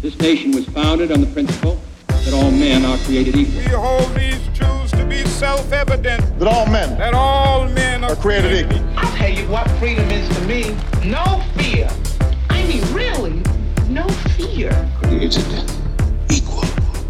This nation was founded on the principle that all men are created equal. We hold these truths to be self-evident. That all men are created equal. I'll tell you what freedom is to me. No fear. I mean, really, no fear. Created equal.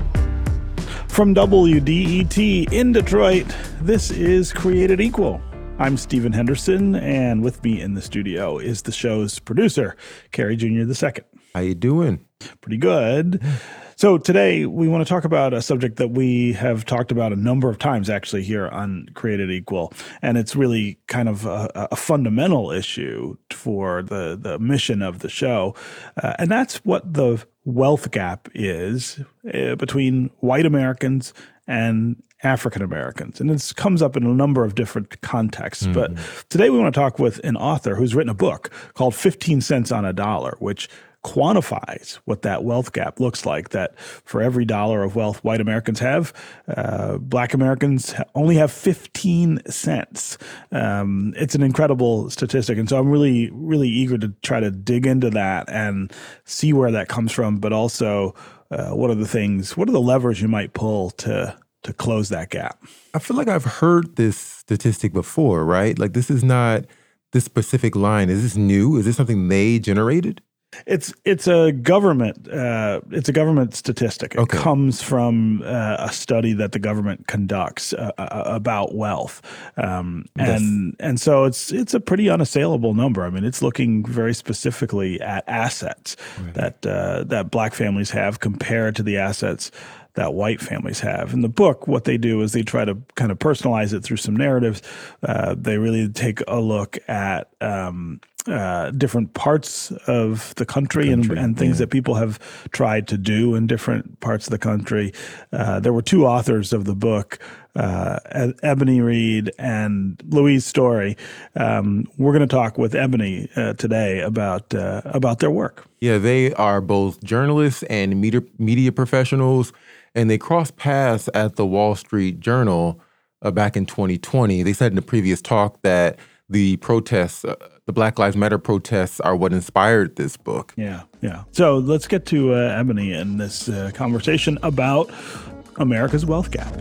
From WDET in Detroit, this is Created Equal. I'm Stephen Henderson, and with me in the studio is the show's producer, Kerry Jr. II. How you doing? Pretty good. So today we want to talk about a subject that we have talked about a number of times actually here on Created Equal, and it's really kind of a fundamental issue for the mission of the show, and that's what the wealth gap is between white Americans and African Americans. And this comes up in a number of different contexts. Mm-hmm. But today we want to talk with an author who's written a book called 15 Cents on a Dollar, which quantifies what that wealth gap looks like, that for every dollar of wealth white Americans have, black Americans only have 15 cents. It's an incredible statistic. And so I'm really, really eager to try to dig into that and see where that comes from, but also what are the levers you might pull to close that gap? I feel like I've heard this statistic before, right? Like this is not this specific line. Is this new? Is this something they generated? It's a government statistic. Okay. It comes from a study that the government conducts about wealth, and so it's a pretty unassailable number. I mean, it's looking very specifically at assets that black families have compared to the assets that white families have. In the book, what they do is they try to kind of personalize it through some narratives. They really take a look at different parts of the country and things that people have tried to do in different parts of the country. There were two authors of the book, Ebony Reed and Louise Story. We're going to talk with Ebony today about their work. Yeah, they are both journalists and media professionals, and they crossed paths at the Wall Street Journal back in 2020. They said in a previous talk that the protests, the Black Lives Matter protests, are what inspired this book. Yeah. So let's get to Ebony and this conversation about America's wealth gap.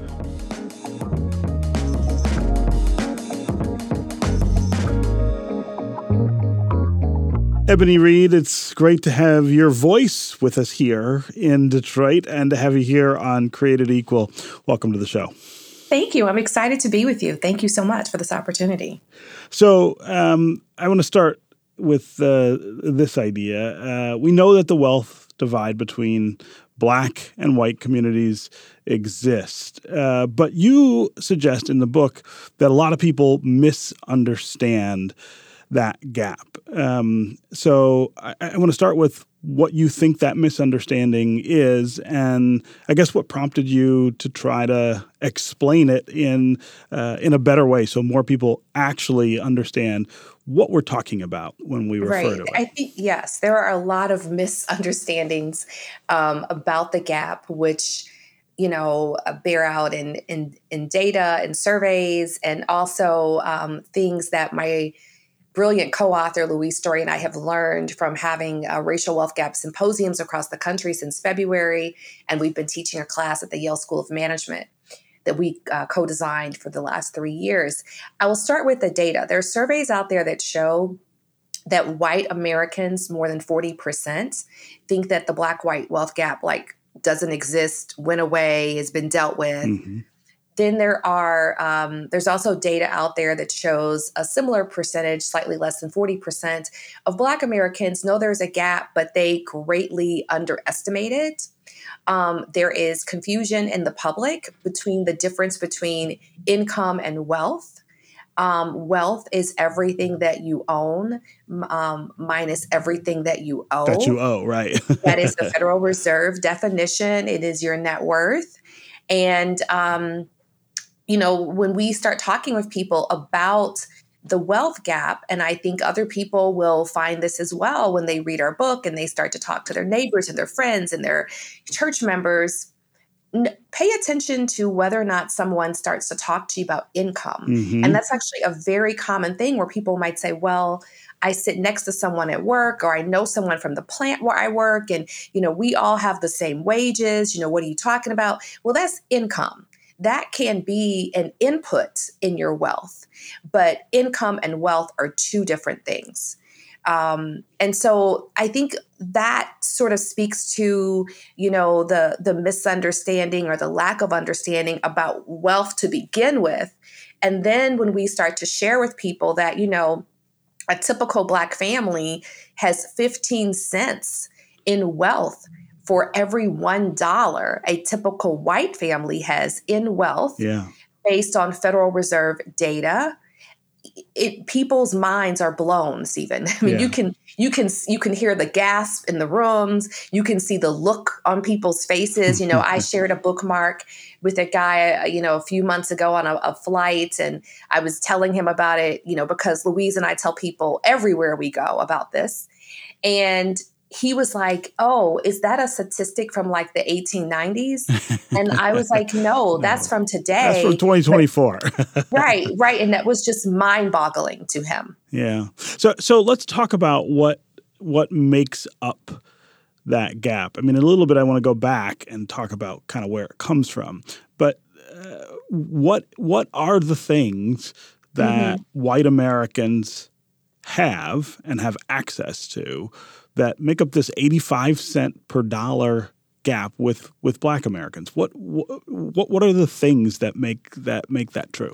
Ebony Reed, it's great to have your voice with us here in Detroit and to have you here on Created Equal. Welcome to the show. Thank you. I'm excited to be with you. Thank you so much for this opportunity. So I want to start with this idea. We know that the wealth divide between black and white communities exist, but you suggest in the book that a lot of people misunderstand that gap. So I want to start with what you think that misunderstanding is, and I guess what prompted you to try to explain it in a better way so more people actually understand what we're talking about when we refer to it. I think, yes, there are a lot of misunderstandings about the gap, which bear out in data and surveys, and also things that my brilliant co-author Louise Story and I have learned from having racial wealth gap symposiums across the country since February, and we've been teaching a class at the Yale School of Management that we co-designed for the last 3 years. I will start with the data. There are surveys out there that show that white Americans, more than 40%, think that the black-white wealth gap doesn't exist, went away, has been dealt with. Mm-hmm. Then there's also data out there that shows a similar percentage, slightly less than 40%, of Black Americans know there's a gap, but they greatly underestimate it. There is confusion in the public between the difference between income and wealth. Wealth is everything that you own minus everything that you owe. That you owe, right. That is the Federal Reserve definition. It is your net worth. And when we start talking with people about the wealth gap, and I think other people will find this as well when they read our book and they start to talk to their neighbors and their friends and their church members, pay attention to whether or not someone starts to talk to you about income. Mm-hmm. And that's actually a very common thing where people might say, well, I sit next to someone at work, or I know someone from the plant where I work, and, we all have the same wages. What are you talking about? Well, that's income. That can be an input in your wealth, but income and wealth are two different things. And so I think that sort of speaks to, the misunderstanding or the lack of understanding about wealth to begin with. And then when we start to share with people that, a typical Black family has 15 cents in wealth for every $1 a typical white family has in wealth, based on Federal Reserve data, people's minds are blown, Stephen. I mean, you can hear the gasp in the rooms. You can see the look on people's faces. I shared a bookmark with a guy, a few months ago on a flight, and I was telling him about it, because Louise and I tell people everywhere we go about this. And he was like, "Oh, is that a statistic from like the 1890s?" And I was like, "No, that's from today. That's from 2024." Right. And that was just mind-boggling to him. Yeah. So let's talk about what makes up that gap. I mean, a little bit I want to go back and talk about kind of where it comes from. But what are the things that white Americans have and have access to that make up this 85 cent per dollar gap with Black Americans? What are the things that make that true?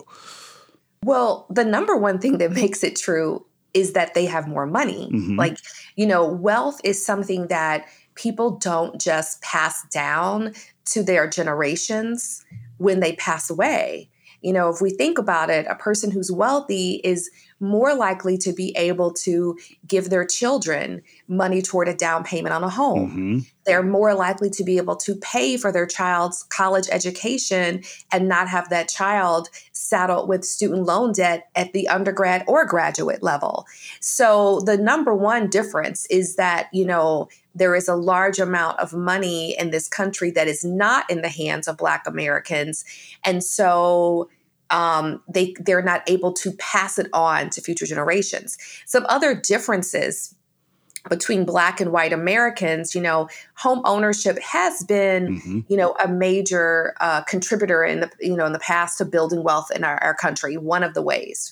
Well, the number one thing that makes it true is that they have more money. Like, wealth is something that people don't just pass down to their generations when they pass away. If we think about it, a person who's wealthy is more likely to be able to give their children money toward a down payment on a home. They're more likely to be able to pay for their child's college education and not have that child saddled with student loan debt at the undergrad or graduate level. So the number one difference is that, there is a large amount of money in this country that is not in the hands of Black Americans. And so they're not able to pass it on to future generations. Some other differences between Black and white Americans, home ownership has been, a major contributor in the past to building wealth in our country. One of the ways.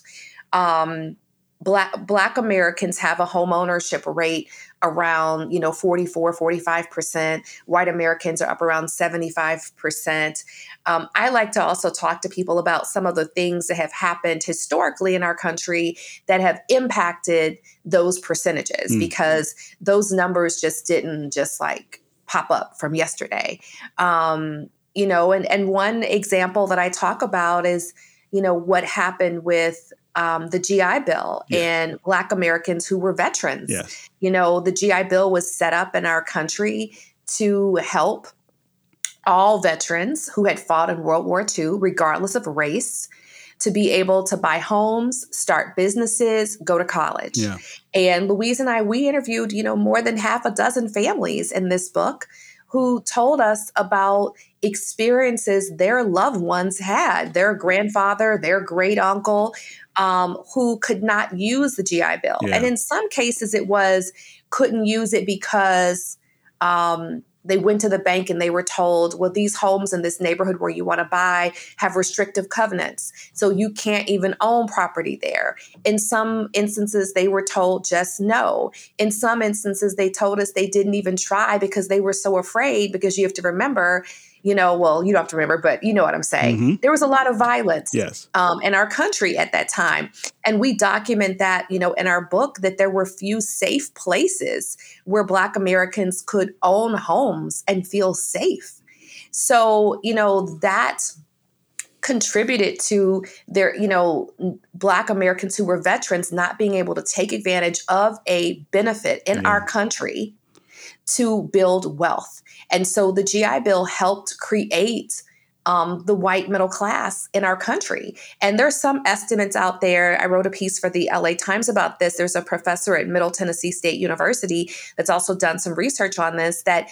Black Americans have a home ownership rate around, 44, 45%. White Americans are up around 75%. I like to also talk to people about some of the things that have happened historically in our country that have impacted those percentages, because those numbers just didn't like pop up from yesterday. And one example that I talk about is, what happened with the GI Bill and Black Americans who were veterans. Yes. The GI Bill was set up in our country to help all veterans who had fought in World War II, regardless of race, to be able to buy homes, start businesses, go to college. Yeah. And Louise and I, we interviewed, more than half a dozen families in this book who told us about experiences their loved ones had, their grandfather, their great uncle, who could not use the GI Bill. Yeah. And in some cases it was couldn't use it because they went to the bank and they were told, well, these homes in this neighborhood where you want to buy have restrictive covenants, so you can't even own property there. In some instances, they were told just no. In some instances, they told us they didn't even try because they were so afraid, because you have to remember, well, you don't have to remember, but you know what I'm saying. There was a lot of violence in our country at that time. And we document that, in our book, that there were few safe places where Black Americans could own homes and feel safe. So, that contributed to their, Black Americans who were veterans not being able to take advantage of a benefit in our country to build wealth. And so the GI Bill helped create the white middle class in our country. And there's some estimates out there. I wrote a piece for the LA Times about this. There's a professor at Middle Tennessee State University that's also done some research on this, that,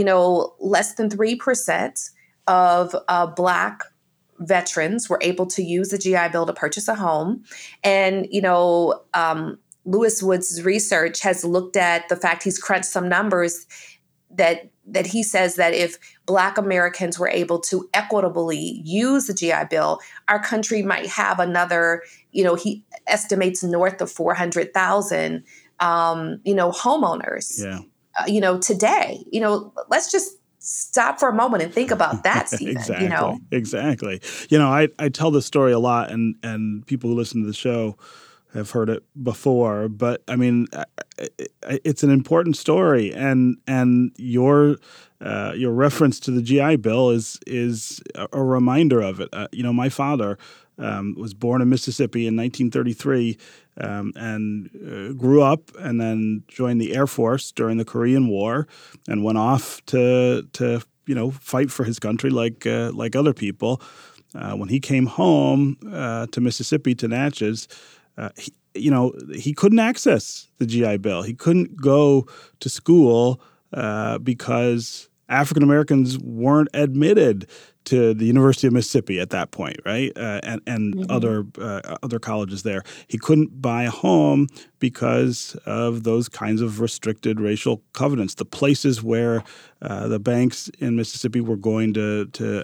less than 3% of Black veterans were able to use the GI Bill to purchase a home. And, Lewis Woods' research has looked at the fact, he's crunched some numbers that he says that if Black Americans were able to equitably use the GI Bill, our country might have another, he estimates north of 400,000, homeowners, today. Let's just stop for a moment and think about that, Stephen. Exactly. I tell this story a lot, and people who listen to the show have heard it before, but I mean, it's an important story, and your reference to the GI Bill is a reminder of it. My father was born in Mississippi in 1933, and grew up, and then joined the Air Force during the Korean War, and went off to fight for his country like other people. When he came home to Mississippi, to Natchez, he couldn't access the GI Bill. He couldn't go to school because African Americans weren't admitted to the University of Mississippi at that point, right? And other colleges there. He couldn't buy a home because of those kinds of restricted racial covenants. The places where the banks in Mississippi were going to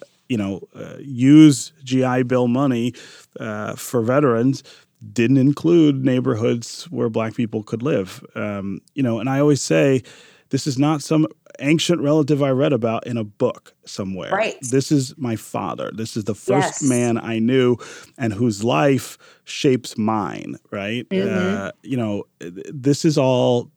use GI Bill money for veterans didn't include neighborhoods where Black people could live. And I always say, this is not some ancient relative I read about in a book somewhere. Right. This is my father. This is the first man I knew, and whose life shapes mine. Right. This is all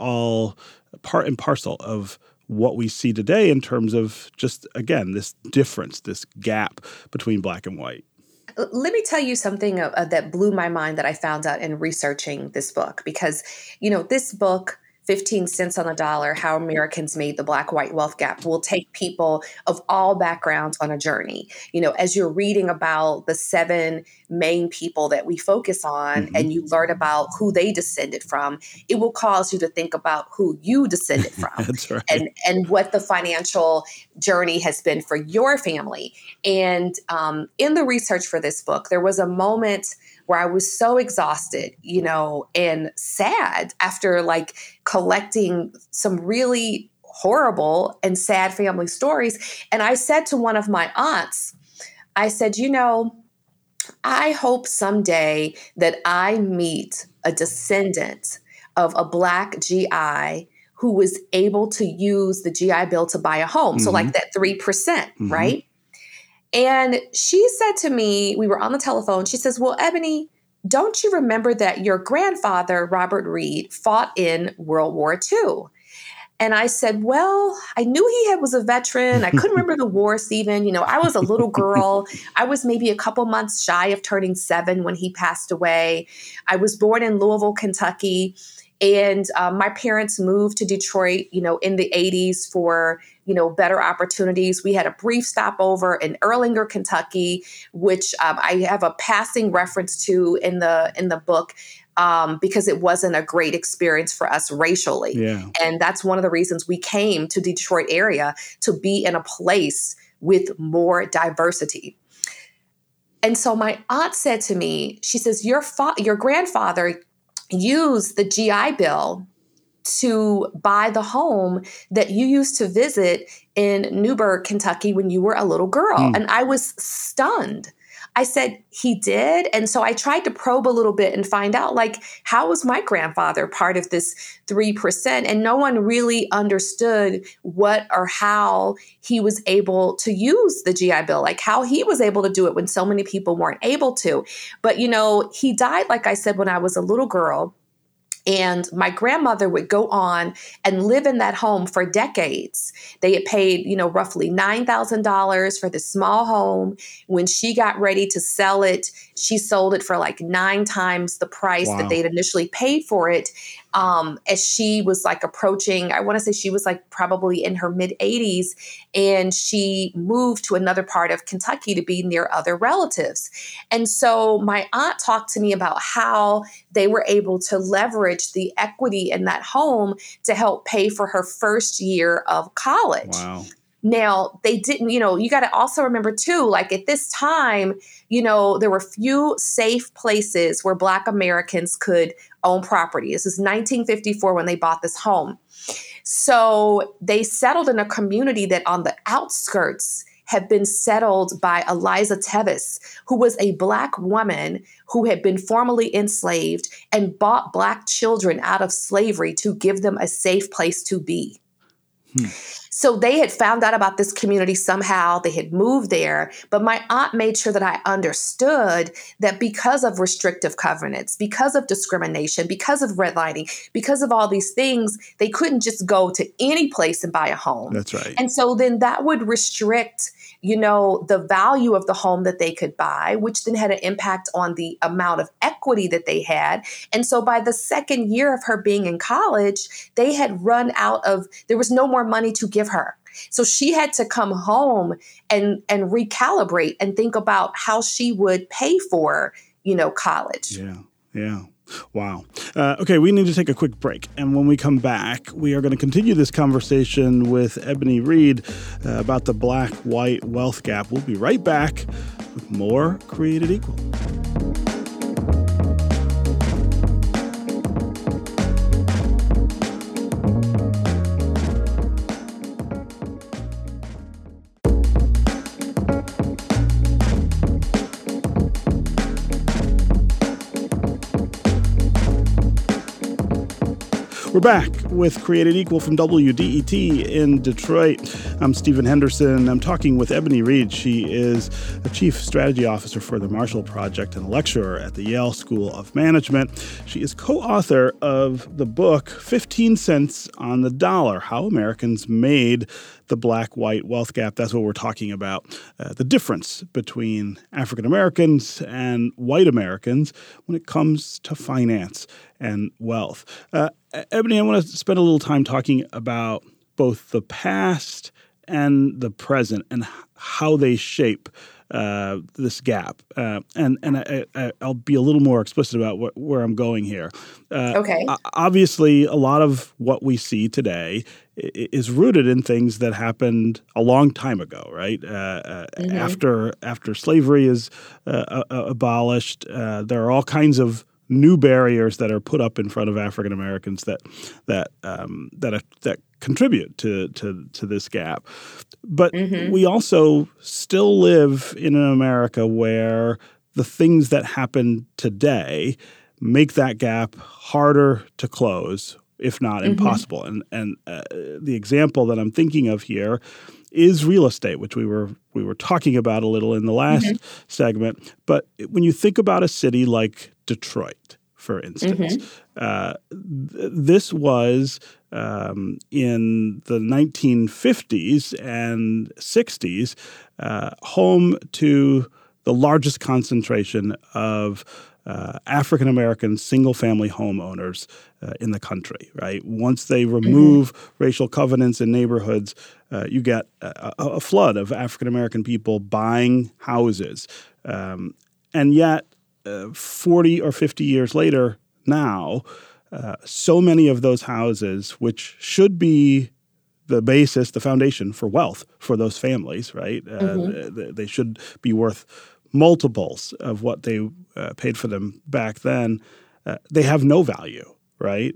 part and parcel of what we see today in terms of just, again, this difference, this gap between Black and white. Let me tell you something that blew my mind that I found out in researching this book, because, this book, 15 cents on the dollar, How Americans Made the Black-White Wealth Gap, will take people of all backgrounds on a journey. As you're reading about the 7 main people that we focus on, and you learn about who they descended from, it will cause you to think about who you descended from. That's right. And what the financial journey has been for your family. And in the research for this book, there was a moment where I was so exhausted, and sad after collecting some really horrible and sad family stories. And I said to one of my aunts, I said, I hope someday that I meet a descendant of a Black GI who was able to use the GI Bill to buy a home. So like that 3%, right? And she said to me, we were on the telephone, she says, well, Ebony, don't you remember that your grandfather, Robert Reed, fought in World War II? And I said, well, I knew he was a veteran. I couldn't remember the war, Stephen. I was a little girl. I was maybe a couple months shy of turning 7 when he passed away. I was born in Louisville, Kentucky. And my parents moved to Detroit, in the 80s for, better opportunities. We had a brief stopover in Erlanger, Kentucky, which I have a passing reference to in the book because it wasn't a great experience for us racially. Yeah. And that's one of the reasons we came to the Detroit area, to be in a place with more diversity. And so my aunt said to me, she says, your grandfather used the GI Bill to buy the home that you used to visit in Newburgh, Kentucky when you were a little girl. And I was stunned. I said, he did? And so I tried to probe a little bit and find out, how was my grandfather part of this 3%? And no one really understood what or how he was able to use the GI Bill, how he was able to do it when so many people weren't able to. But, he died, like I said, when I was a little girl. And my grandmother would go on and live in that home for decades. They had paid, roughly $9,000 for this small home. When she got ready to sell it, she sold it for 9 times the price that they'd initially paid for it. As she was approaching, I want to say she was probably in her mid 80s, and she moved to another part of Kentucky to be near other relatives. And so my aunt talked to me about how they were able to leverage the equity in that home to help pay for her first year of college. Wow. Now, they didn't, you got to also remember too, like at this time, there were few safe places where Black Americans could own property. This is 1954 when they bought this home. So they settled in a community that on the outskirts had been settled by Eliza Tevis, who was a Black woman who had been formerly enslaved and bought Black children out of slavery to give them a safe place to be. So they had found out about this community somehow. They had moved there. But my aunt made sure that I understood that because of restrictive covenants, because of discrimination, because of redlining, because of all these things, they couldn't just go to any place and buy a home. That's right. And so then that would restrict, the value of the home that they could buy, which then had an impact on the amount of equity that they had. And so by the second year of her being in college, they had run out of, there was no more money to give her. So she had to come home and recalibrate and think about how she would pay for, college. Yeah. Wow. Okay, we need to take a quick break. And when we come back, we are going to continue this conversation with Ebony Reed about the Black-white wealth gap. We'll be right back with more Created Equal. We're back with Created Equal from WDET in Detroit. I'm Stephen Henderson. I'm talking with Ebony Reed. She is a Chief Strategy Officer for the Marshall Project and a lecturer at the Yale School of Management. She is co-author of the book 15 Cents on the Dollar, How Americans Made the Black-White Wealth Gap. That's what we're talking about, the difference between African Americans and white Americans when it comes to finance and wealth. Ebony, I want to spend a little time talking about both the past and the present and how they shape this gap. And I'll be a little more explicit about where I'm going here. Okay. Obviously, a lot of what we see today is rooted in things that happened a long time ago, right? After slavery is abolished, there are all kinds of new barriers that are put up in front of African Americans that contribute to this gap. But we also still live in an America where the things that happen today make that gap harder to close, if not impossible. And the example that I'm thinking of here is real estate, which we were talking about a little in the last segment. But when you think about a city like Detroit, for instance, this was in the 1950s and 60s home to the largest concentration of African-American single-family homeowners in the country, right? Once they remove racial covenants in neighborhoods, you get a flood of African-American people buying houses. And yet, 40 or 50 years later now, so many of those houses, which should be the basis, the foundation for wealth for those families, right? They should be worth multiples of what they paid for them back then. They have no value, right?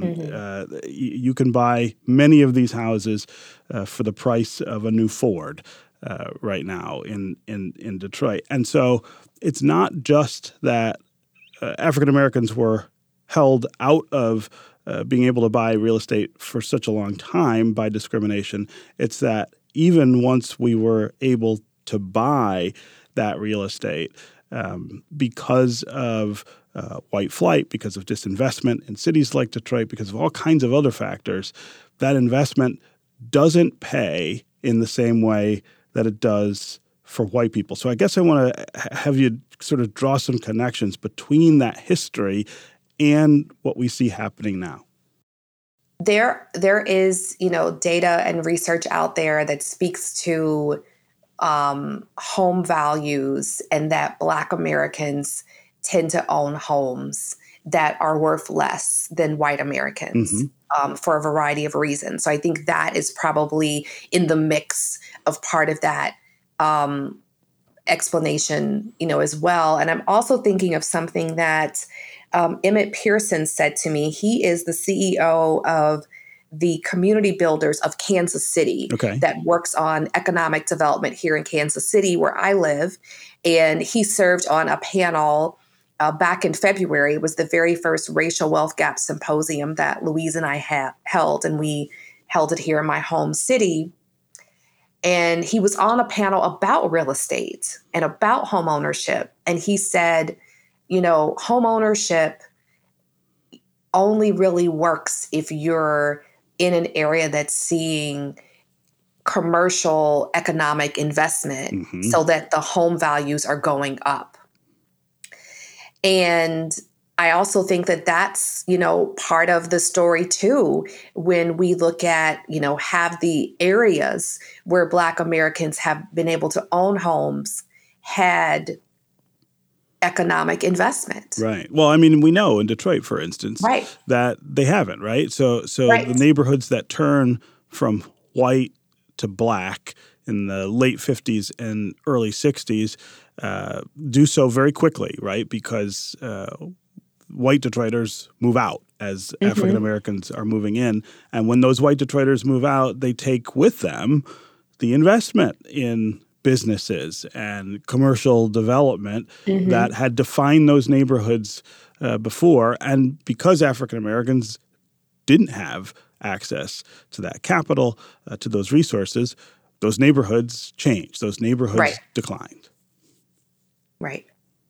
You can buy many of these houses for the price of a new Ford right now in Detroit. And so it's not just that African Americans were held out of being able to buy real estate for such a long time by discrimination. It's that even once we were able to buy that real estate, because of white flight, because of disinvestment in cities like Detroit, because of all kinds of other factors, that investment doesn't pay in the same way that it does for white people. So I guess I want to have you sort of draw some connections between that history and what we see happening now. There is, data and research out there that speaks to home values and that Black Americans tend to own homes that are worth less than white Americans. for a variety of reasons. So I think that is probably in the mix of part of that explanation, as well. And I'm also thinking of something that Emmett Pearson said to me. He is the CEO of the Community Builders of Kansas City that works on economic development here in Kansas City, where I live. And he served on a panel back in February. It was the very first Racial Wealth Gap Symposium that Louise and I held, and we held it here in my home city. And he was on a panel about real estate and about home ownership. And he said, home ownership only really works if you're in an area that's seeing commercial economic investment so that the home values are going up. And I also think that that's, part of the story too, when we look at, have the areas where Black Americans have been able to own homes had economic investment. Right. Well, I mean, we know in Detroit, for instance, that they haven't, right? So the neighborhoods that turn from white to Black in the late 50s and early 60s do so very quickly, right? Because white Detroiters move out as African Americans are moving in. And when those white Detroiters move out, they take with them the investment in businesses and commercial development that had defined those neighborhoods before. And because African Americans didn't have access to that capital, to those resources, those neighborhoods changed. Those neighborhoods declined. Right.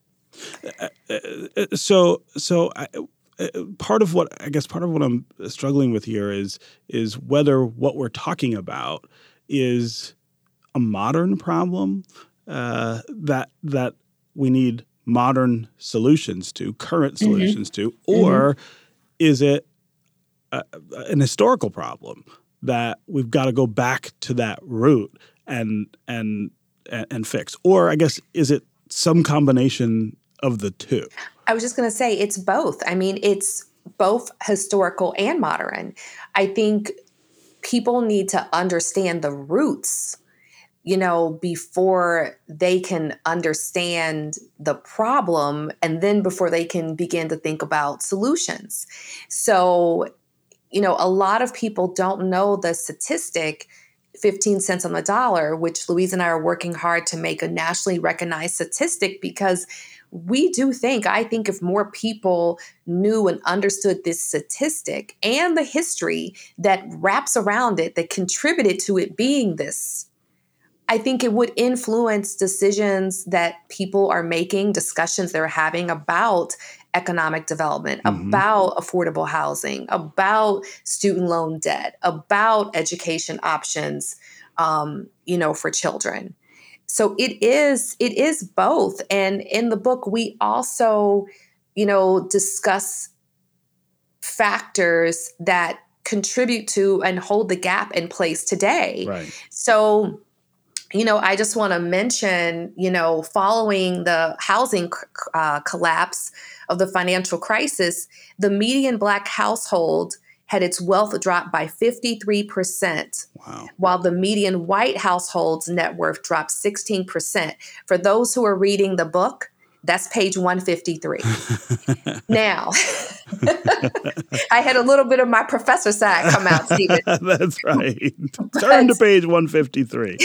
So part of what I'm struggling with here is whether what we're talking about is a modern problem that we need modern solutions to, current solutions to, or is it an historical problem that we've got to go back to that root and fix? Or I guess, is it some combination of the two? I was just going to say it's both. I mean, it's both historical and modern. I think people need to understand the roots, before they can understand the problem, and then before they can begin to think about solutions. So, a lot of people don't know the statistic 15 cents on the dollar, which Louise and I are working hard to make a nationally recognized statistic, because I think if more people knew and understood this statistic and the history that wraps around it, that contributed to it being this, I think it would influence decisions that people are making, discussions they're having about economic development, about affordable housing, about student loan debt, about education options, for children. So it is both. And in the book, we also, discuss factors that contribute to and hold the gap in place today. Right. So, I just want to mention, following the housing collapse of the financial crisis, the median Black household had its wealth drop by 53%, while the median white household's net worth dropped 16%. For those who are reading the book, that's page 153. Now, I had a little bit of my professor side come out, Stephen. That's right. Turn to page 153.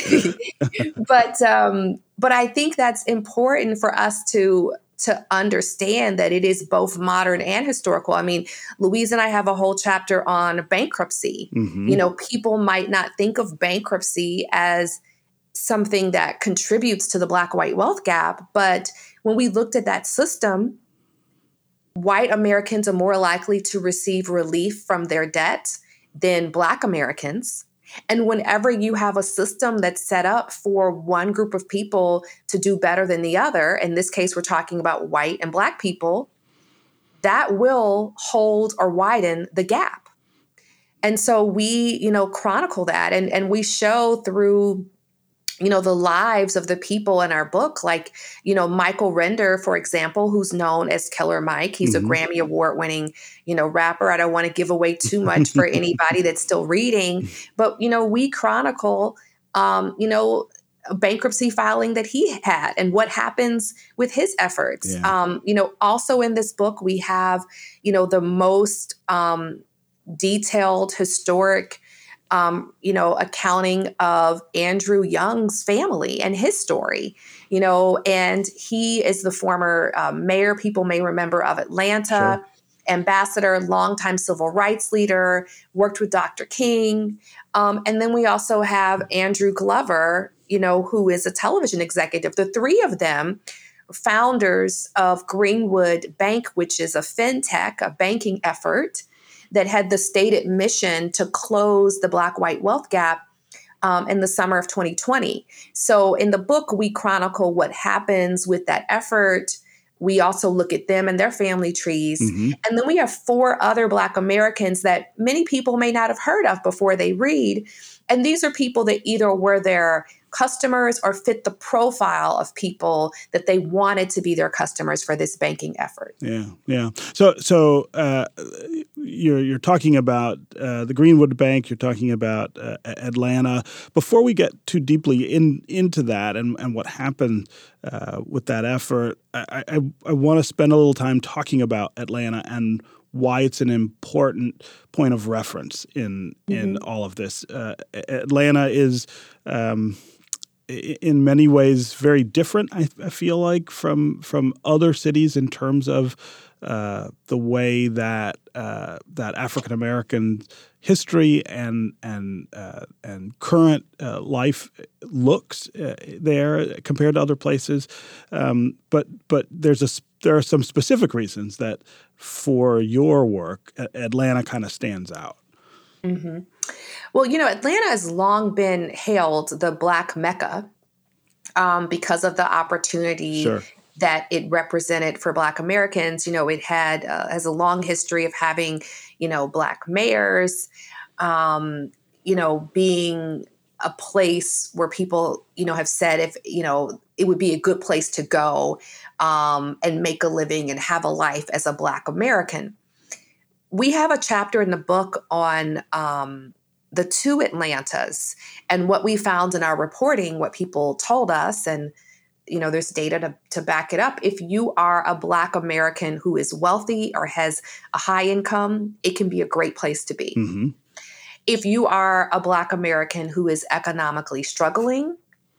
But I think that's important for us to understand that it is both modern and historical. I mean, Louise and I have a whole chapter on bankruptcy. People might not think of bankruptcy as something that contributes to the Black-white wealth gap, but when we looked at that system, white Americans are more likely to receive relief from their debt than Black Americans. And whenever you have a system that's set up for one group of people to do better than the other, in this case, we're talking about white and Black people, that will hold or widen the gap. And so we, chronicle that and we show through, the lives of the people in our book, like, Michael Render, for example, who's known as Killer Mike. He's a Grammy Award winning, rapper. I don't want to give away too much for anybody that's still reading, but, we chronicle, a bankruptcy filing that he had and what happens with his efforts. Yeah. Also in this book, we have, the most detailed historic accounting of Andrew Young's family and his story, and he is the former mayor, people may remember, of Atlanta, sure. Ambassador, longtime civil rights leader, worked with Dr. King. And then we also have Andrew Glover, who is a television executive. The three of them, founders of Greenwood Bank, which is a fintech, a banking effort that had the stated mission to close the Black-white wealth gap in the summer of 2020. So in the book, we chronicle what happens with that effort. We also look at them and their family trees. Mm-hmm. And then we have 4 other Black Americans that many people may not have heard of before they read. And these are people that either were their customers or fit the profile of people that they wanted to be their customers for this banking effort. Yeah. So you're talking about the Greenwood Bank. You're talking about Atlanta. Before we get too deeply into that and what happened with that effort, I want to spend a little time talking about Atlanta and why it's an important point of reference in all of this. Atlanta is in many ways very different, I feel like, from other cities in terms of the way that African American history and current life looks there compared to other places. But there are some specific reasons that for your work, Atlanta kind of stands out. Mm-hmm. Well, Atlanta has long been hailed the Black Mecca because of the opportunity sure. that it represented for Black Americans. It has a long history of having, Black mayors, being a place where people, have said if, it would be a good place to go and make a living and have a life as a Black American. We have a chapter in the book on the 2 Atlantas and what we found in our reporting, what people told us, and there's data to back it up. If you are a Black American who is wealthy or has a high income, it can be a great place to be. Mm-hmm. If you are a Black American who is economically struggling,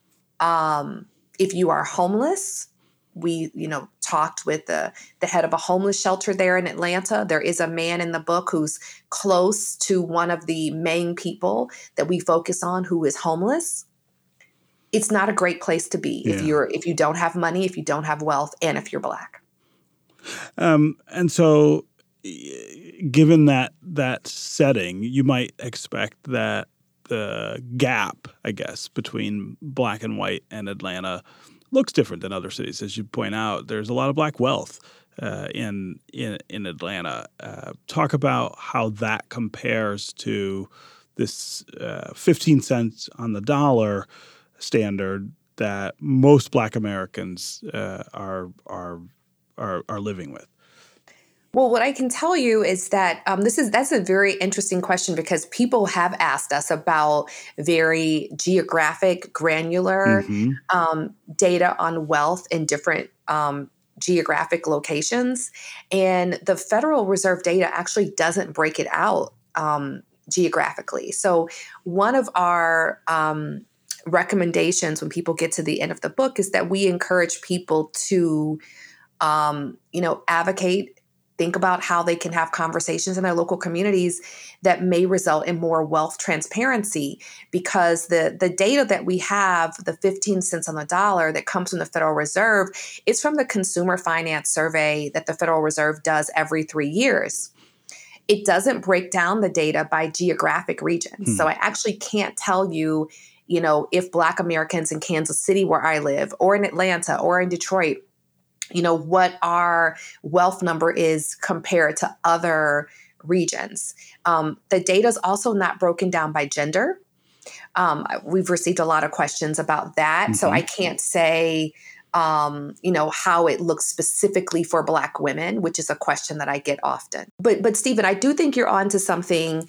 if you are homeless, we, talked with the head of a homeless shelter there in Atlanta. There is a man in the book who's close to one of the main people that we focus on who is homeless. It's not a great place to be if you don't have money, if you don't have wealth, and if you're Black. And so, given that setting, you might expect that the gap, I guess, between Black and white and Atlanta looks different than other cities. As you point out, there's a lot of Black wealth in Atlanta. Talk about how that compares to this 15 cents on the dollar standard that most Black Americans are living with. Well, what I can tell you is that that's a very interesting question because people have asked us about very geographic, granular data on wealth in different geographic locations. And the Federal Reserve data actually doesn't break it out geographically. So one of our recommendations when people get to the end of the book is that we encourage people to, advocate, think about how they can have conversations in their local communities that may result in more wealth transparency, because the data that we have, the 15 cents on the dollar that comes from the Federal Reserve, is from the Consumer Finance Survey that the Federal Reserve does every 3 years. It doesn't break down the data by geographic regions. So I actually can't tell you, if Black Americans in Kansas City, where I live, or in Atlanta, or in Detroit, what our wealth number is compared to other regions. The data is also not broken down by gender. We've received a lot of questions about that. So I can't say, how it looks specifically for Black women, which is a question that I get often. But Stephen, I do think you're onto something,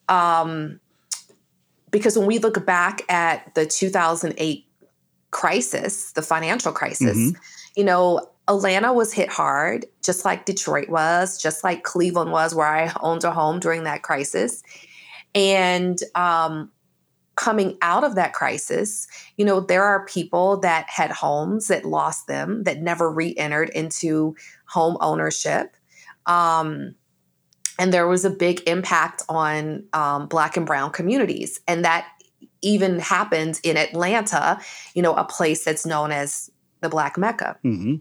because when we look back at the 2008 crisis, the financial crisis, Atlanta was hit hard, just like Detroit was, just like Cleveland was, where I owned a home during that crisis. And coming out of that crisis, there are people that had homes that lost them, that never re-entered into home ownership. And there was a big impact on Black and Brown communities. And that even happened in Atlanta, a place that's known as the Black Mecca. Mm-hmm.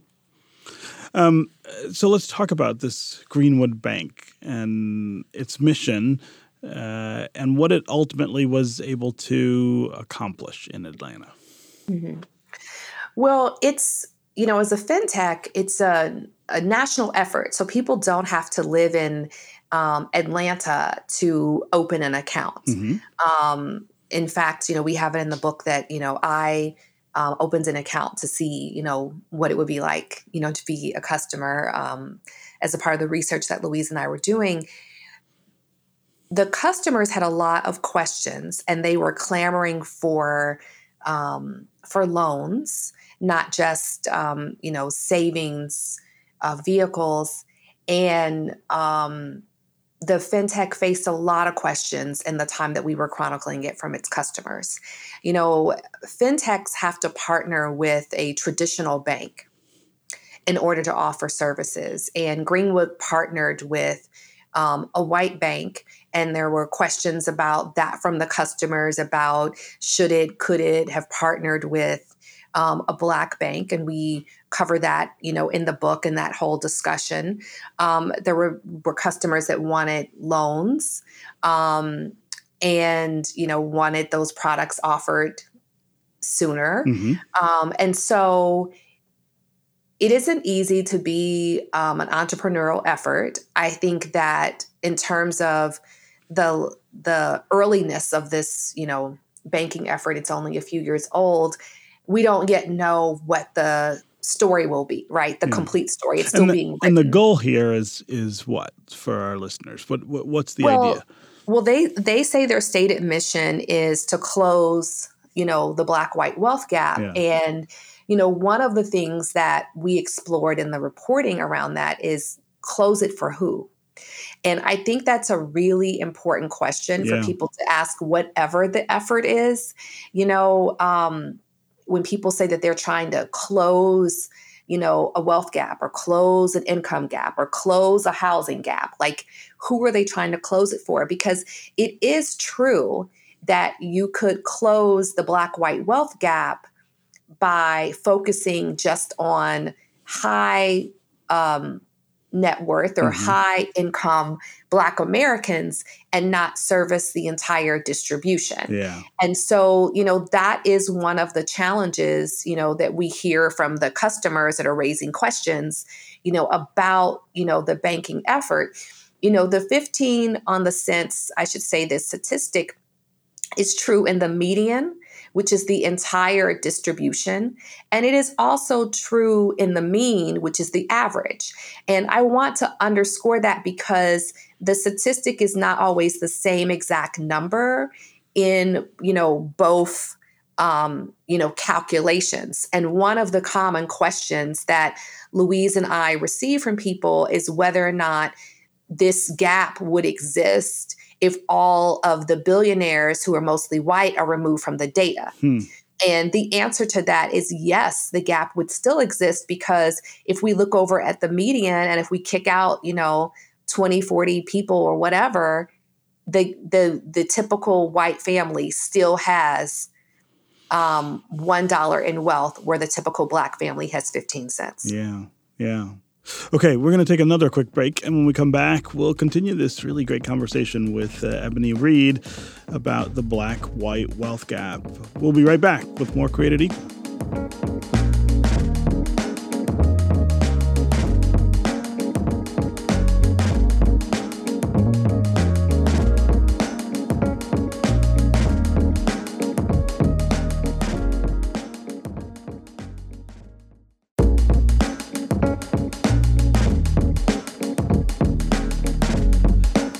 So let's talk about this Greenwood Bank and its mission and what it ultimately was able to accomplish in Atlanta. Mm-hmm. Well, it's, as a fintech, it's a national effort. So people don't have to live in Atlanta to open an account. Mm-hmm. In fact, we have it in the book that, I opened an account to see, what it would be like, to be a customer as a part of the research that Louise and I were doing. The customers had a lot of questions, and they were clamoring for loans, not just, savings vehicles. And the fintech faced a lot of questions in the time that we were chronicling it from its customers. Fintechs have to partner with a traditional bank in order to offer services. And Greenwood partnered with a white bank, and there were questions about that from the customers about could it have partnered with a Black bank, and we cover that, in the book and that whole discussion. There were customers that wanted loans, and wanted those products offered sooner. Mm-hmm. And so it isn't easy to be an entrepreneurial effort. I think that in terms of the earliness of this, banking effort, it's only a few years old. We don't yet know what the story will be, right? The complete story. It's still being written. And the goal here is what for our listeners? What's the idea? Well, they say their stated mission is to close, the Black-white wealth gap. Yeah. And, one of the things that we explored in the reporting around that is close it for who? And I think that's a really important question for people to ask, whatever the effort is. When people say that they're trying to close, a wealth gap or close an income gap or close a housing gap, like who are they trying to close it for? Because it is true that you could close the Black-white wealth gap by focusing just on high net worth or high income Black Americans and not service the entire distribution. Yeah. And so, that is one of the challenges, that we hear from the customers that are raising questions, about, the banking effort. The 15 on the cents, I should say this statistic is true in the median, which is the entire distribution. And it is also true in the mean, which is the average. And I want to underscore that because the statistic is not always the same exact number in, both, calculations. And one of the common questions that Louise and I receive from people is whether or not this gap would exist if all of the billionaires who are mostly white are removed from the data. And the answer to that is yes, the gap would still exist, because if we look over at the median and if we kick out, 20, 40 people or whatever, the typical white family still has $1 in wealth, where the typical Black family has 15 cents. Yeah. Okay, we're going to take another quick break, and when we come back, we'll continue this really great conversation with Ebony Reed about the Black-white wealth gap. We'll be right back with more Created Equal.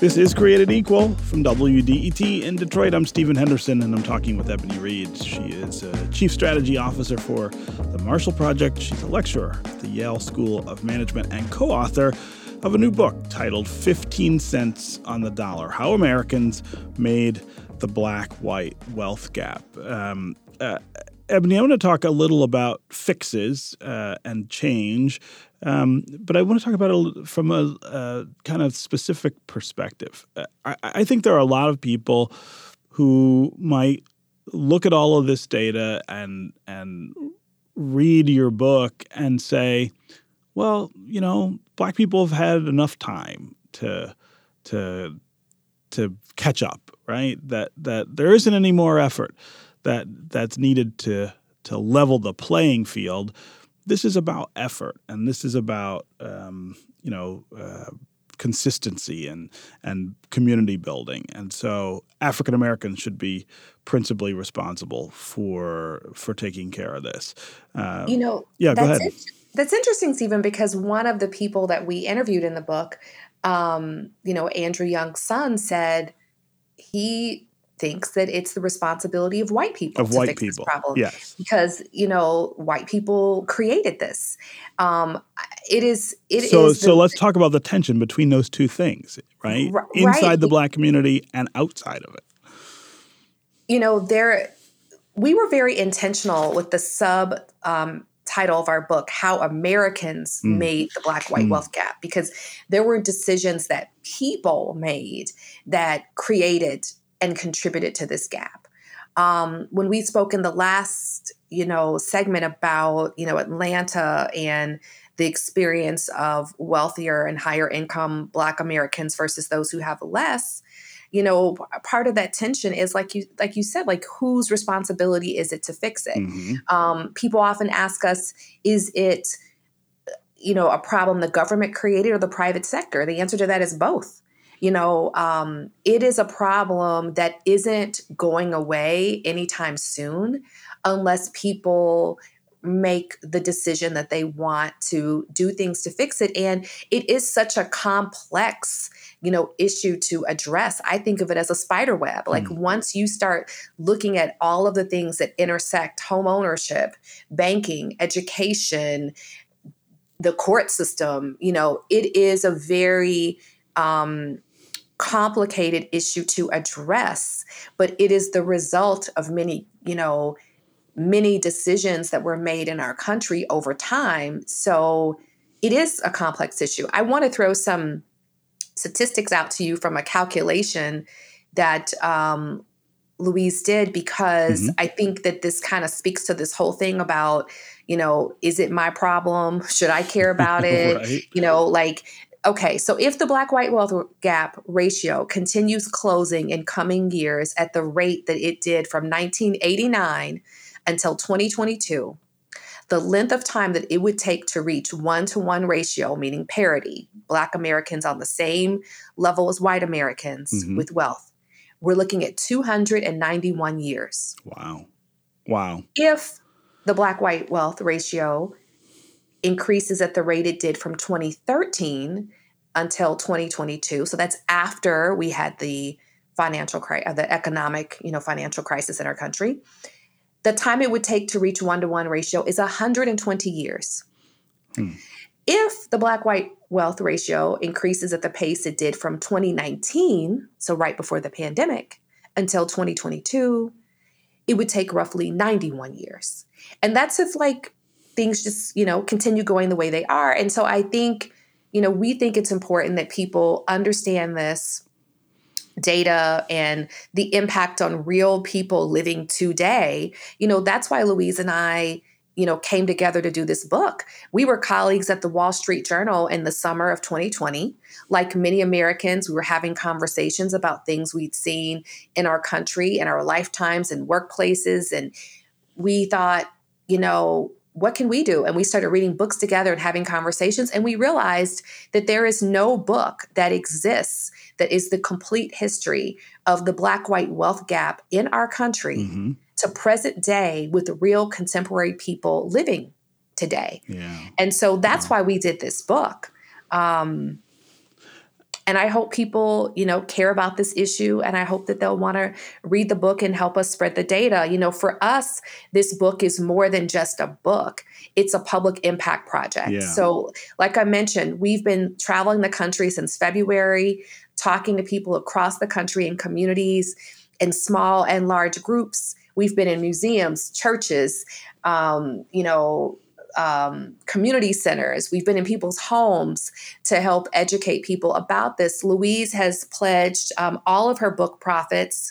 This is Created Equal from WDET in Detroit. I'm Stephen Henderson, and I'm talking with Ebony Reed. She is a Chief Strategy Officer for the Marshall Project. She's a lecturer at the Yale School of Management and co-author of a new book titled 15 Cents on the Dollar, How Americans Made the Black-White Wealth Gap. Ebony, I want to talk a little about fixes and change, but I want to talk about it from a kind of specific perspective. I think there are a lot of people who might look at all of this data and read your book and say, well, you know, Black people have had enough time to catch up, right? That there isn't any more effort that's needed to level the playing field. This is about effort, and this is about consistency and community building. And so African Americans should be principally responsible for taking care of this. Go ahead. That's interesting, Stephen, because one of the people that we interviewed in the book, Andrew Young's son, said he thinks that it's the responsibility of white people to fix this problem. Yes. Because, white people created this. So let's talk about the tension between those two things, right? Inside the Black community and outside of it. We were very intentional with the sub title of our book, How Americans Made the Black-White Wealth Gap, because there were decisions that people made that created and contributed to this gap. When we spoke in the last, segment about, Atlanta and the experience of wealthier and higher income Black Americans versus those who have less, part of that tension is like you said, like whose responsibility is it to fix it? Mm-hmm. People often ask us, is it, a problem the government created or the private sector? The answer to that is both. It is a problem that isn't going away anytime soon unless people make the decision that they want to do things to fix it. And it is such a complex, issue to address. I think of it as a spider web. Like once you start looking at all of the things that intersect home ownership, banking, education, the court system, it is a very complicated issue to address, but it is the result of many decisions that were made in our country over time. So it is a complex issue. I want to throw some statistics out to you from a calculation that Louise did, because I think that this kind of speaks to this whole thing about, is it my problem? Should I care about it? Right. Okay, so if the Black-White wealth gap ratio continues closing in coming years at the rate that it did from 1989 until 2022, the length of time that it would take to reach 1-to-1 ratio, meaning parity, Black Americans on the same level as white Americans with wealth, we're looking at 291 years. Wow. If the Black-White wealth ratio increases at the rate it did from 2013 until 2022. So that's after we had the the economic, financial crisis in our country. The time it would take to reach 1-to-1 ratio is 120 years. If the Black-White wealth ratio increases at the pace it did from 2019, so right before the pandemic, until 2022, it would take roughly 91 years. And that's if things just, continue going the way they are. And so I think, we think it's important that people understand this data and the impact on real people living today. That's why Louise and I, came together to do this book. We were colleagues at the Wall Street Journal in the summer of 2020. Like many Americans, we were having conversations about things we'd seen in our country, in our lifetimes, and workplaces. And we thought, what can we do? And we started reading books together and having conversations. And we realized that there is no book that exists that is the complete history of the Black-White wealth gap in our country to present day with real contemporary people living today. Yeah. And so that's why we did this book. And I hope people, care about this issue. And I hope that they'll want to read the book and help us spread the data. For us, this book is more than just a book. It's a public impact project. Yeah. So like I mentioned, we've been traveling the country since February, talking to people across the country in communities, in small and large groups. We've been in museums, churches, community centers. We've been in people's homes to help educate people about this. Louise has pledged all of her book profits,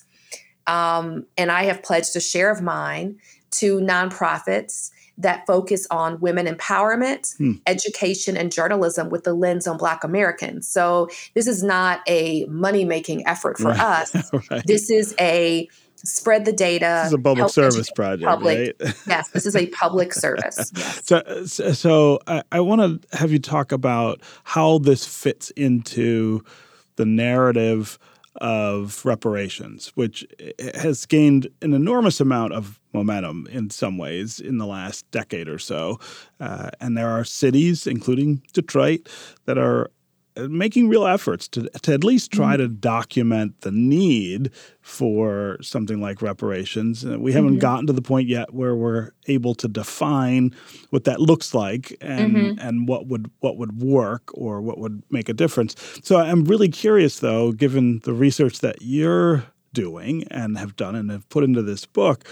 and I have pledged a share of mine to nonprofits that focus on women empowerment, education, and journalism with the lens on Black Americans. So this is not a money-making effort for us. Right. This is a spread the data. This is a public service project, right? Yes, this is a public service. Yes. So I want to have you talk about how this fits into the narrative of reparations, which has gained an enormous amount of momentum in some ways in the last decade or so. And there are cities, including Detroit, that are making real efforts to at least try to document the need for something like reparations. We haven't gotten to the point yet where we're able to define what that looks like and what would work or what would make a difference. So I'm really curious, though, given the research that you're doing and have done and have put into this book,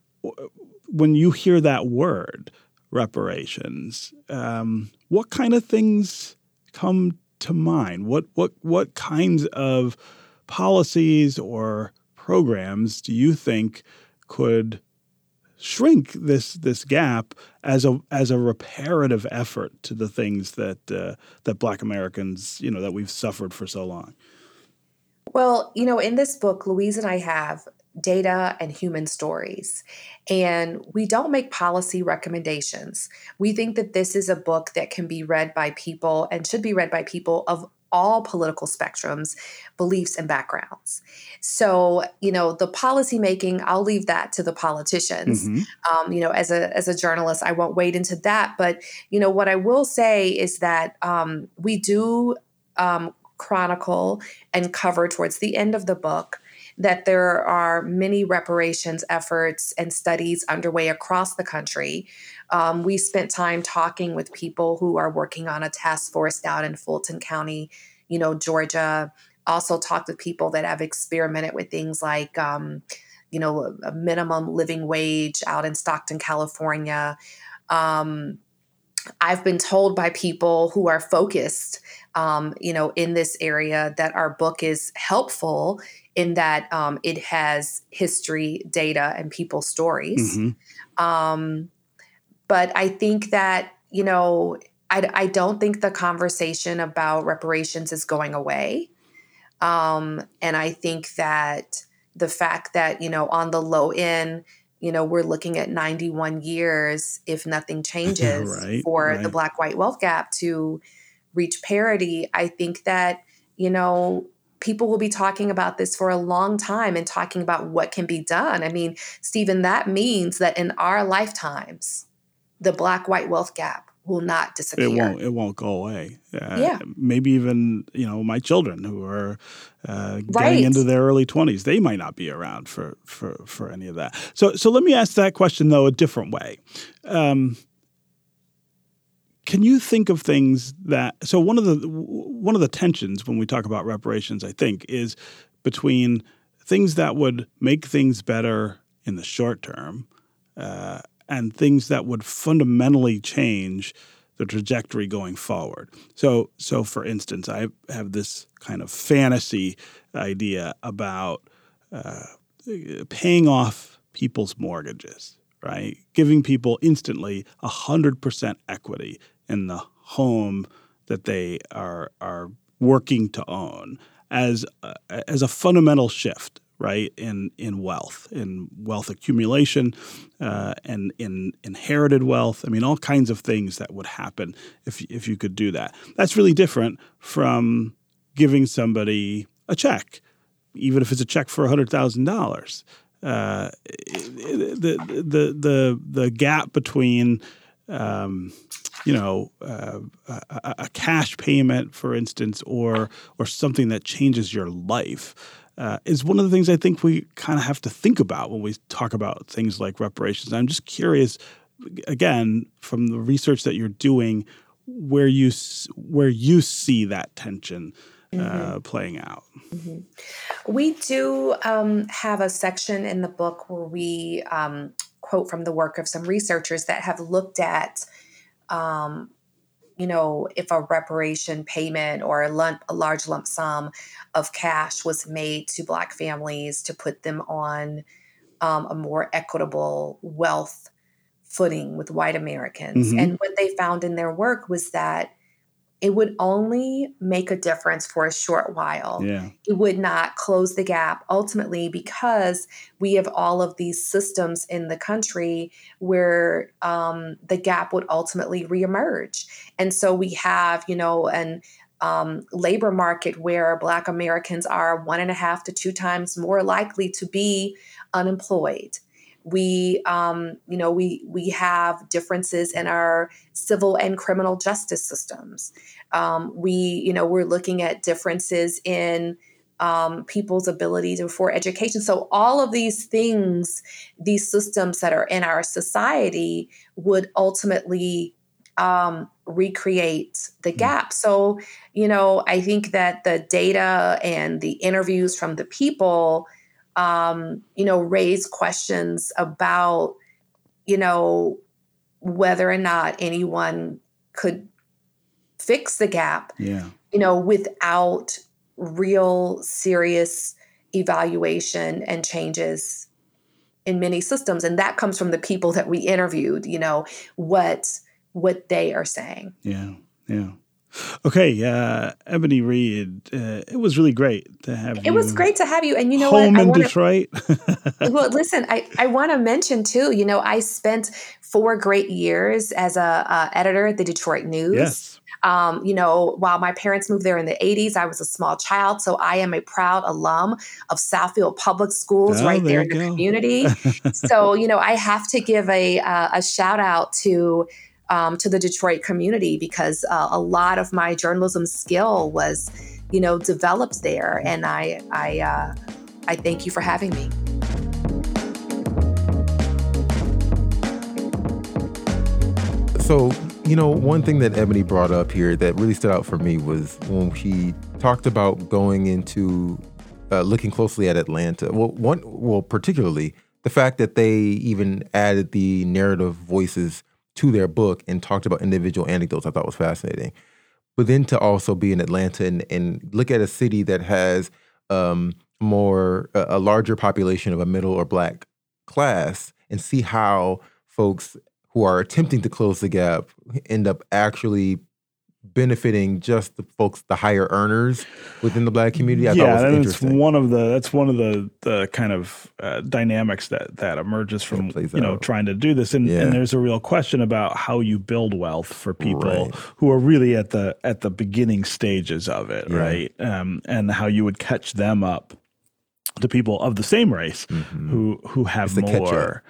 when you hear that word, reparations, what kind of things come to mind? What kinds of policies or programs do you think could shrink this gap as a reparative effort to the things that Black Americans, that we've suffered for so long? Well, in this book, Louise and I have data and human stories, and we don't make policy recommendations. We think that this is a book that can be read by people and should be read by people of all political spectrums, beliefs, and backgrounds. So, the policy making, I'll leave that to the politicians. As a journalist, I won't wade into that. But, what I will say is that we do chronicle and cover towards the end of the book that there are many reparations efforts and studies underway across the country. We spent time talking with people who are working on a task force down in Fulton County, Georgia. Also talked with people that have experimented with things like, a minimum living wage out in Stockton, California. I've been told by people who are focused, in this area that our book is helpful in that it has history, data, and people's stories. But I think that, I don't think the conversation about reparations is going away. And I think that the fact that, on the low end, we're looking at 91 years if nothing changes for the Black-white wealth gap to reach parity. I think that, people will be talking about this for a long time and talking about what can be done. I mean, Stephen, that means that in our lifetimes, the Black-white wealth gap will not disappear. It won't go away. Maybe even, my children who are getting into their early 20s, they might not be around for any of that. So let me ask that question, though, a different way. Can you think of things that – so one of the tensions when we talk about reparations, I think, is between things that would make things better in the short term and things that would fundamentally change the trajectory going forward. So for instance, I have this kind of fantasy idea about paying off people's mortgages, right? Giving people instantly 100% equity in the home that they are working to own as a fundamental shift, right, in wealth accumulation, and in inherited wealth. I mean, all kinds of things that would happen if you could do that. That's really different from giving somebody a check, even if it's a check for $100,000. The gap between a cash payment, for instance, or something that changes your life, is one of the things I think we kind of have to think about when we talk about things like reparations. I'm just curious, again, from the research that you're doing, where you see that tension playing out. Mm-hmm. We do have a section in the book where we quote from the work of some researchers that have looked at, if a reparation payment or a large lump sum of cash was made to Black families to put them on a more equitable wealth footing with white Americans. Mm-hmm. And what they found in their work was that it would only make a difference for a short while. Yeah. It would not close the gap ultimately, because we have all of these systems in the country where the gap would ultimately reemerge. And so we have, an labor market where Black Americans are 1.5 to 2 times more likely to be unemployed. We have differences in our civil and criminal justice systems. We're looking at differences in people's ability for education. So all of these things, these systems that are in our society, would ultimately recreate the gap. So, I think that the data and the interviews from the people raise questions about, whether or not anyone could fix the gap, without real serious evaluation and changes in many systems. And that comes from the people that we interviewed, what they are saying. Yeah. Yeah. Okay, Ebony Reed, it was really great to have you. It was great to have you. And home in Detroit. Well, listen, I want to mention too, I spent 4 great years as a editor at the Detroit News. Yes. While my parents moved there in the 80s, I was a small child. So I am a proud alum of Southfield Public Schools right there in the community. So, I have to give a shout out to the Detroit community, because a lot of my journalism skill was, developed there. And I thank you for having me. So, one thing that Ebony brought up here that really stood out for me was when she talked about going into looking closely at Atlanta. Particularly the fact that they even added the narrative voices to their book and talked about individual anecdotes, I thought was fascinating. But then to also be in Atlanta and look at a city that has a larger population of a middle or Black class, and see how folks who are attempting to close the gap end up actually benefiting just the higher earners within the Black community. I thought was interesting. That's one of the kind of dynamics that emerges from trying to do this, and there's a real question about how you build wealth for people who are really at the beginning stages of it, right? And how you would catch them up to people of the same race who have more.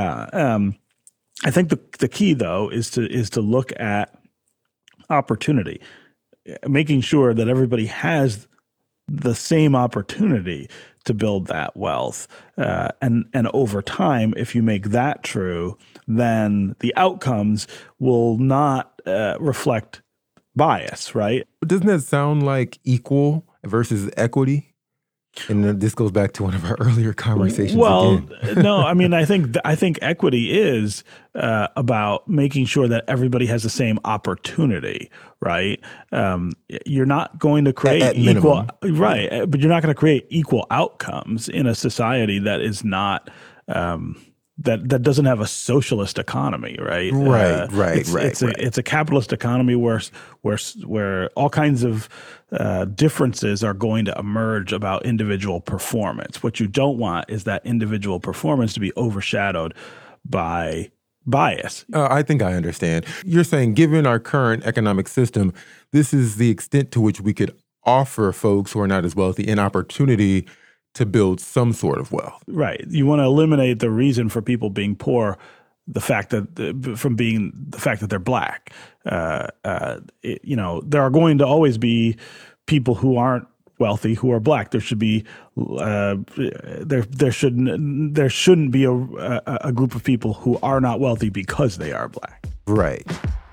I think the key though is to look at opportunity, making sure that everybody has the same opportunity to build that wealth. And over time, if you make that true, then the outcomes will not reflect bias, right? Doesn't that sound like equal versus equity? And this goes back to one of our earlier conversations. Well, no, I mean, I think equity is about making sure that everybody has the same opportunity, right? You're not going to create equal, right? But you're not going to create equal outcomes in a society that is not. That doesn't have a socialist economy, right? It's a capitalist economy where all kinds of differences are going to emerge about individual performance. What you don't want is that individual performance to be overshadowed by bias. I think I understand. You're saying, given our current economic system, this is the extent to which we could offer folks who are not as wealthy an opportunity to build some sort of wealth. Right. You want to eliminate the reason for people being poor the fact that they're black. There are going to always be people who aren't wealthy who are black. There should be there shouldn't be a group of people who are not wealthy because they are black. Right.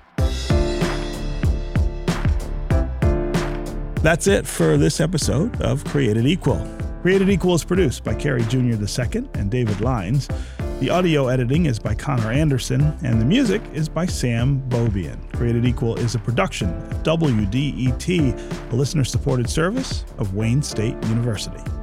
That's it for this episode of Created Equal. Created Equal is produced by Carrie Jr. II and David Lines. The audio editing is by Connor Anderson, and the music is by Sam Bobian. Created Equal is a production of WDET, a listener-supported service of Wayne State University.